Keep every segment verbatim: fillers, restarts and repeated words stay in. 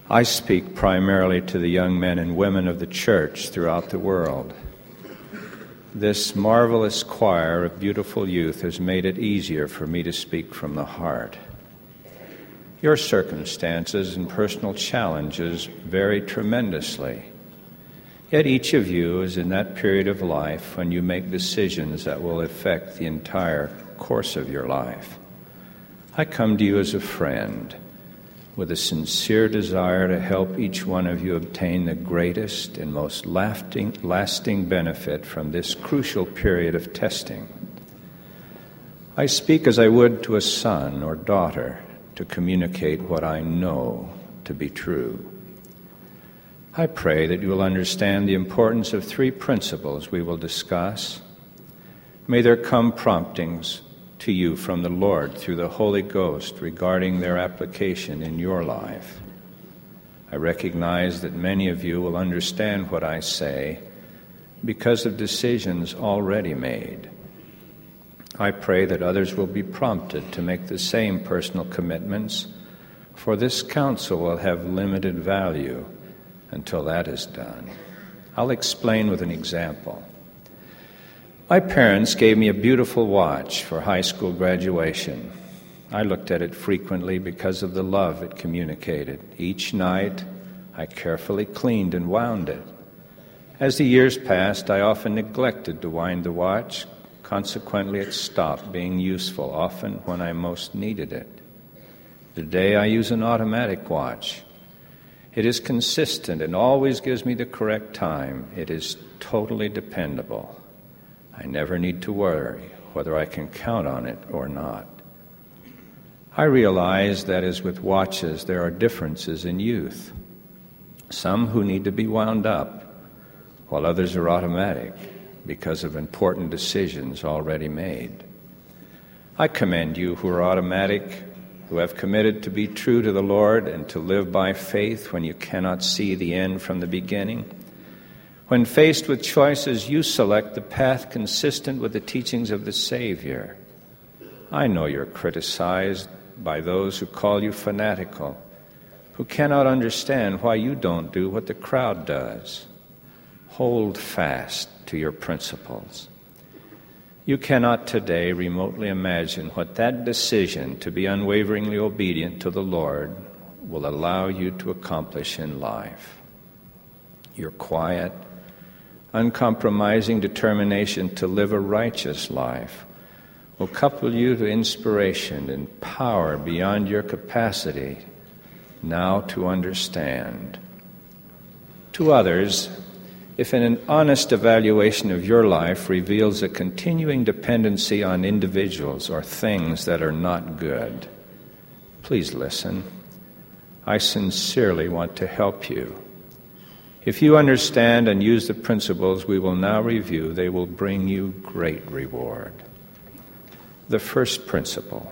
I speak primarily to the young men and women of the church throughout the world. This marvelous choir of beautiful youth has made it easier for me to speak from the heart. Your circumstances and personal challenges vary tremendously. Yet each of you is in that period of life when you make decisions that will affect the entire course of your life. I come to you as a friend, with a sincere desire to help each one of you obtain the greatest and most lasting, lasting benefit from this crucial period of testing. I speak as I would to a son or daughter to communicate what I know to be true. I pray that you will understand the importance of three principles we will discuss. May there come promptings to you from the Lord through the Holy Ghost regarding their application in your life. I recognize that many of you will understand what I say because of decisions already made. I pray that others will be prompted to make the same personal commitments, for this counsel will have limited value until that is done. I'll explain with an example. My parents gave me a beautiful watch for high school graduation. I looked at it frequently because of the love it communicated. Each night, I carefully cleaned and wound it. As the years passed, I often neglected to wind the watch. Consequently, it stopped being useful, often when I most needed it. Today, I use an automatic watch. It is consistent and always gives me the correct time. It is totally dependable. I never need to worry whether I can count on it or not. I realize that as with watches, there are differences in youth. Some who need to be wound up, while others are automatic because of important decisions already made. I commend you who are automatic, who have committed to be true to the Lord and to live by faith when you cannot see the end from the beginning. When faced with choices, you select the path consistent with the teachings of the Savior. I know you're criticized by those who call you fanatical, who cannot understand why you don't do what the crowd does. Hold fast to your principles. You cannot today remotely imagine what that decision to be unwaveringly obedient to the Lord will allow you to accomplish in life. Your quiet, uncompromising determination to live a righteous life will couple you to inspiration and power beyond your capacity now to understand. To others, if an honest evaluation of your life reveals a continuing dependency on individuals or things that are not good, please listen. I sincerely want to help you. If you understand and use the principles we will now review, they will bring you great reward. The first principle: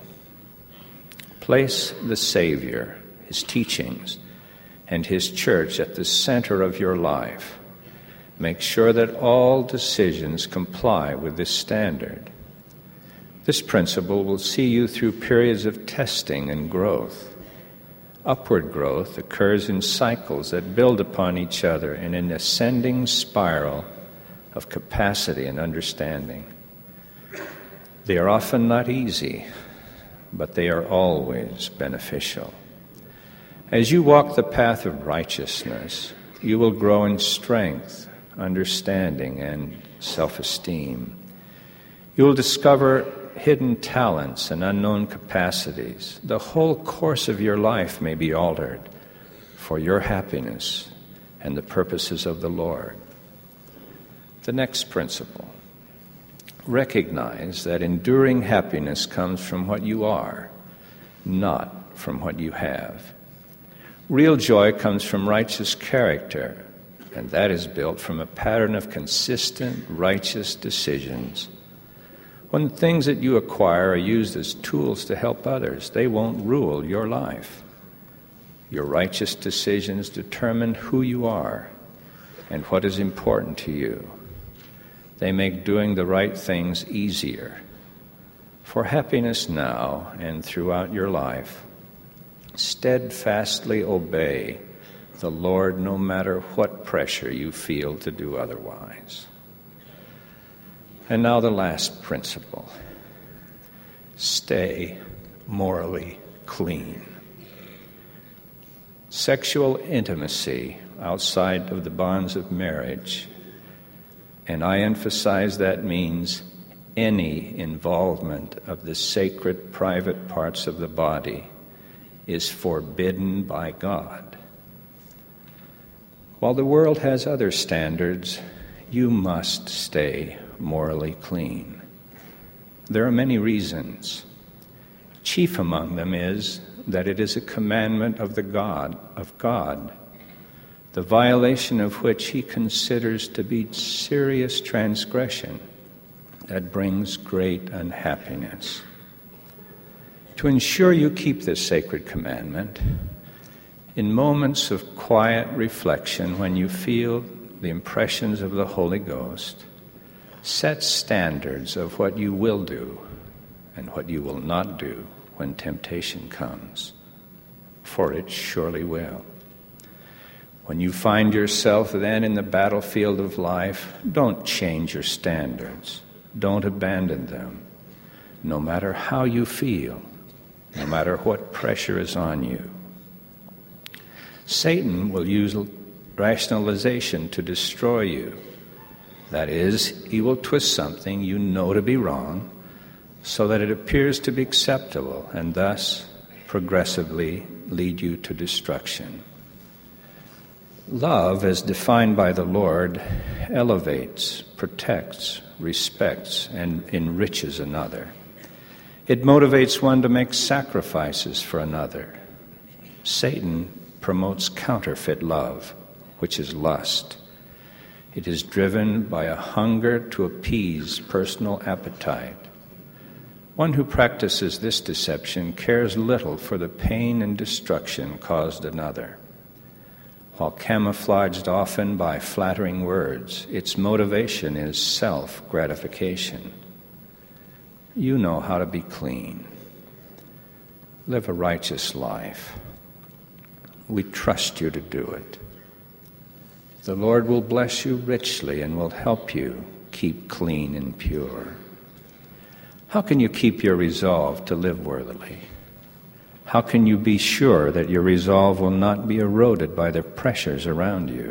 place the Savior, His teachings, and His church at the center of your life. Make sure that all decisions comply with this standard. This principle will see you through periods of testing and growth. Upward growth occurs in cycles that build upon each other in an ascending spiral of capacity and understanding. They are often not easy, but they are always beneficial. As you walk the path of righteousness, you will grow in strength, understanding, and self-esteem. You will discover hidden talents and unknown capacities. The whole course of your life may be altered for your happiness and the purposes of the Lord. The next principle: recognize that enduring happiness comes from what you are, not from what you have. Real joy comes from righteous character, and that is built from a pattern of consistent, righteous decisions. When things that you acquire are used as tools to help others, they won't rule your life. Your righteous decisions determine who you are and what is important to you. They make doing the right things easier. For happiness now and throughout your life, steadfastly obey the Lord no matter what pressure you feel to do otherwise. And now the last principle. Stay morally clean. Sexual intimacy outside of the bonds of marriage, and I emphasize that means any involvement of the sacred private parts of the body, is forbidden by God. While the world has other standards, you must stay morally clean. There are many reasons. Chief among them is that it is a commandment of the God of God, the violation of which he considers to be serious transgression that brings great unhappiness. To ensure you keep this sacred commandment, in moments of quiet reflection when you feel the impressions of the Holy Ghost, set standards of what you will do and what you will not do when temptation comes, for it surely will. When you find yourself then in the battlefield of life, don't change your standards. Don't abandon them, no matter how you feel, no matter what pressure is on you. Satan will use rationalization to destroy you. That is, he will twist something you know to be wrong so that it appears to be acceptable and thus progressively lead you to destruction. Love, as defined by the Lord, elevates, protects, respects, and enriches another. It motivates one to make sacrifices for another. Satan promotes counterfeit love, which is lust. It is driven by a hunger to appease personal appetite. One who practices this deception cares little for the pain and destruction caused another. While camouflaged often by flattering words, its motivation is self-gratification. You know how to be clean. Live a righteous life. We trust you to do it. The Lord will bless you richly and will help you keep clean and pure. How can you keep your resolve to live worthily? How can you be sure that your resolve will not be eroded by the pressures around you?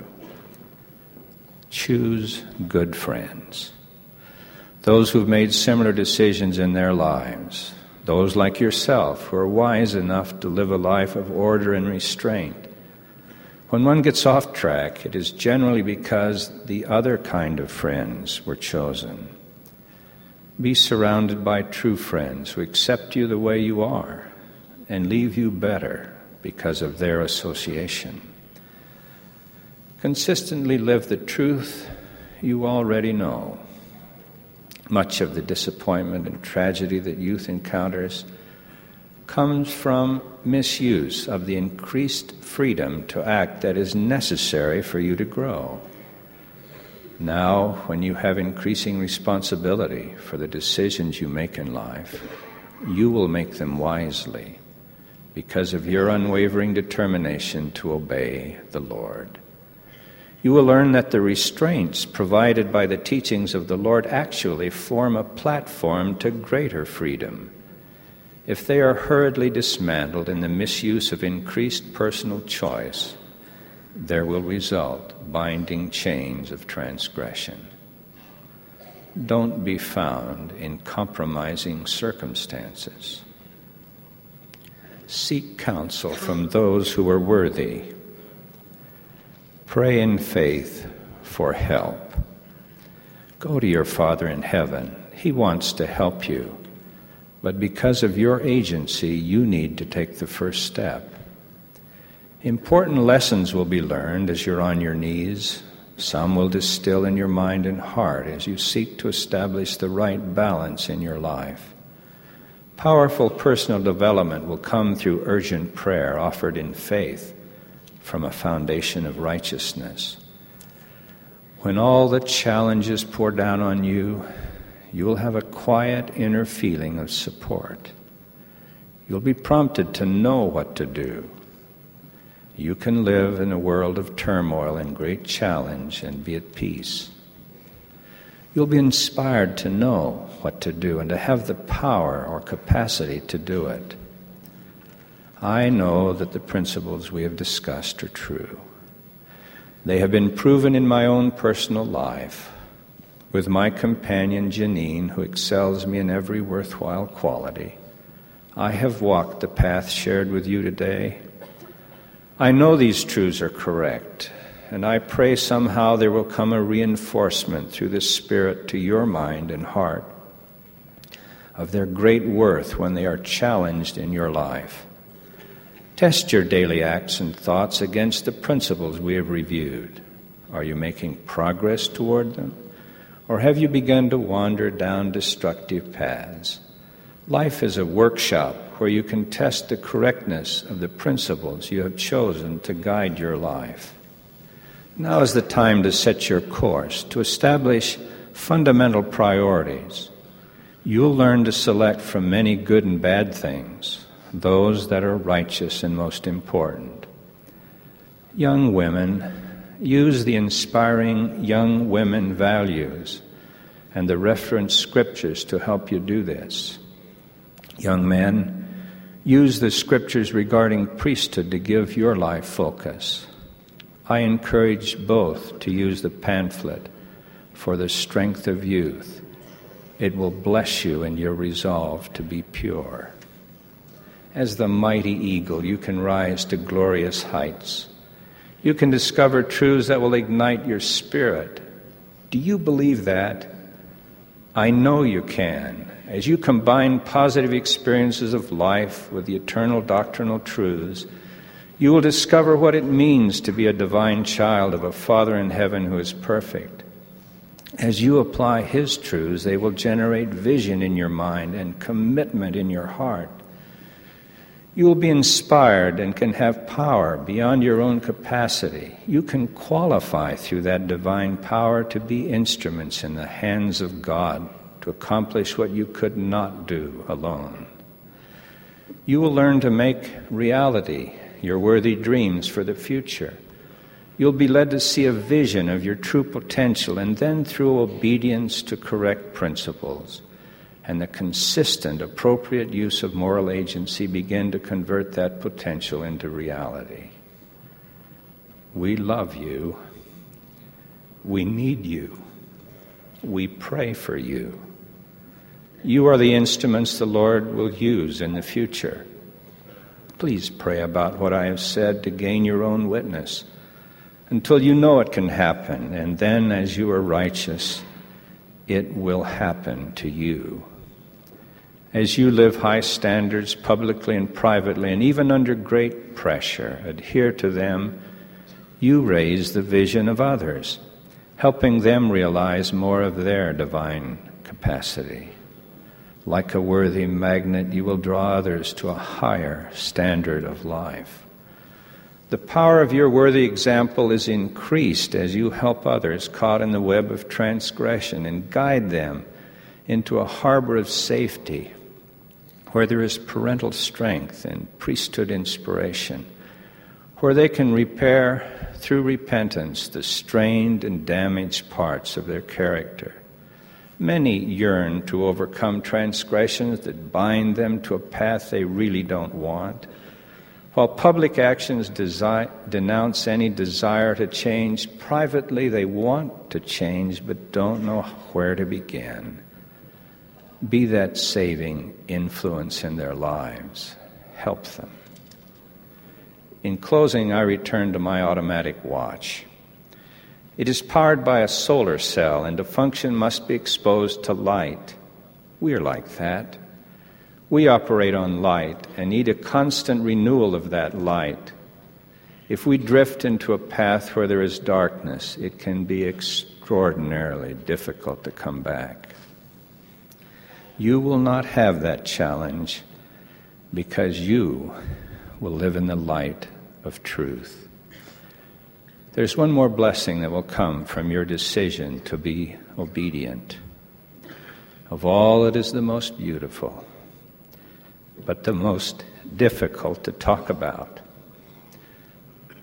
Choose good friends. Those who've made similar decisions in their lives. Those like yourself who are wise enough to live a life of order and restraint. When one gets off track, it is generally because the other kind of friends were chosen. Be surrounded by true friends who accept you the way you are and leave you better because of their association. Consistently live the truth you already know. Much of the disappointment and tragedy that youth encounters comes from misuse of the increased freedom to act that is necessary for you to grow. Now, when you have increasing responsibility for the decisions you make in life, you will make them wisely because of your unwavering determination to obey the Lord. You will learn that the restraints provided by the teachings of the Lord actually form a platform to greater freedom. If they are hurriedly dismantled in the misuse of increased personal choice, there will result binding chains of transgression. Don't be found in compromising circumstances. Seek counsel from those who are worthy. Pray in faith for help. Go to your Father in heaven. He wants to help you. But because of your agency, you need to take the first step. Important lessons will be learned as you're on your knees. Some will distill in your mind and heart as you seek to establish the right balance in your life. Powerful personal development will come through urgent prayer offered in faith from a foundation of righteousness. When all the challenges pour down on you, you will have a quiet inner feeling of support. You'll be prompted to know what to do. You can live in a world of turmoil and great challenge and be at peace. You'll be inspired to know what to do and to have the power or capacity to do it. I know that the principles we have discussed are true. They have been proven in my own personal life, with my companion Janine, who excels me in every worthwhile quality. I have walked the path shared with you today. I know these truths are correct, and I pray somehow there will come a reinforcement through the Spirit to your mind and heart of their great worth when they are challenged in your life. Test your daily acts and thoughts against the principles we have reviewed. Are you making progress toward them? Or have you begun to wander down destructive paths? Life is a workshop where you can test the correctness of the principles you have chosen to guide your life. Now is the time to set your course, to establish fundamental priorities. You'll learn to select from many good and bad things, those that are righteous and most important. Young women, use the inspiring young women values and the reference scriptures to help you do this. Young men, use the scriptures regarding priesthood to give your life focus. I encourage both to use the pamphlet for the strength of youth. It will bless you in your resolve to be pure. As the mighty eagle, you can rise to glorious heights. You can discover truths that will ignite your spirit. Do you believe that? I know you can. As you combine positive experiences of life with the eternal doctrinal truths, you will discover what it means to be a divine child of a Father in heaven who is perfect. As you apply His truths, they will generate vision in your mind and commitment in your heart. You will be inspired and can have power beyond your own capacity. You can qualify through that divine power to be instruments in the hands of God to accomplish what you could not do alone. You will learn to make reality your worthy dreams for the future. You'll be led to see a vision of your true potential, and then through obedience to correct principles and the consistent, appropriate use of moral agency, begin to convert that potential into reality. We love you. We need you. We pray for you. You are the instruments the Lord will use in the future. Please pray about what I have said to gain your own witness until you know it can happen, and then as you are righteous, it will happen to you. As you live high standards publicly and privately, and even under great pressure, adhere to them, you raise the vision of others, helping them realize more of their divine capacity. Like a worthy magnet, you will draw others to a higher standard of life. The power of your worthy example is increased as you help others caught in the web of transgression and guide them into a harbor of safety where there is parental strength and priesthood inspiration, where they can repair through repentance the strained and damaged parts of their character. Many yearn to overcome transgressions that bind them to a path they really don't want. While public actions desi- denounce any desire to change, privately they want to change but don't know where to begin. Be that saving influence in their lives. Help them. In closing, I return to my automatic watch. It is powered by a solar cell, and to function must be exposed to light. We are like that. We operate on light and need a constant renewal of that light. If we drift into a path where there is darkness, it can be extraordinarily difficult to come back. You will not have that challenge because you will live in the light of truth. There's one more blessing that will come from your decision to be obedient. Of all, it is the most beautiful, but the most difficult to talk about.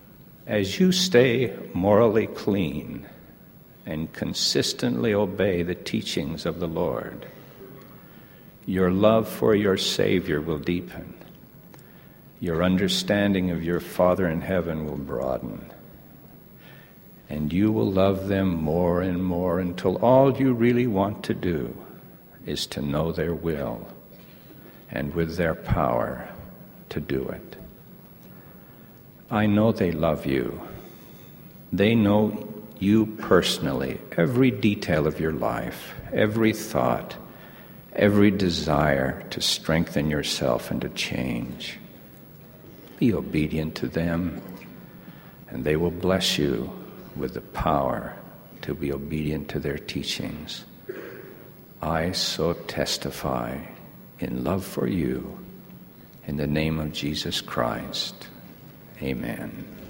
As you stay morally clean and consistently obey the teachings of the Lord, your love for your Savior will deepen. Your understanding of your Father in heaven will broaden. And you will love them more and more until all you really want to do is to know their will and with their power to do it. I know they love you. They know you personally, every detail of your life, every thought, every desire to strengthen yourself and to change. Be obedient to them, and they will bless you with the power to be obedient to their teachings. I so testify in love for you, in the name of Jesus Christ. Amen.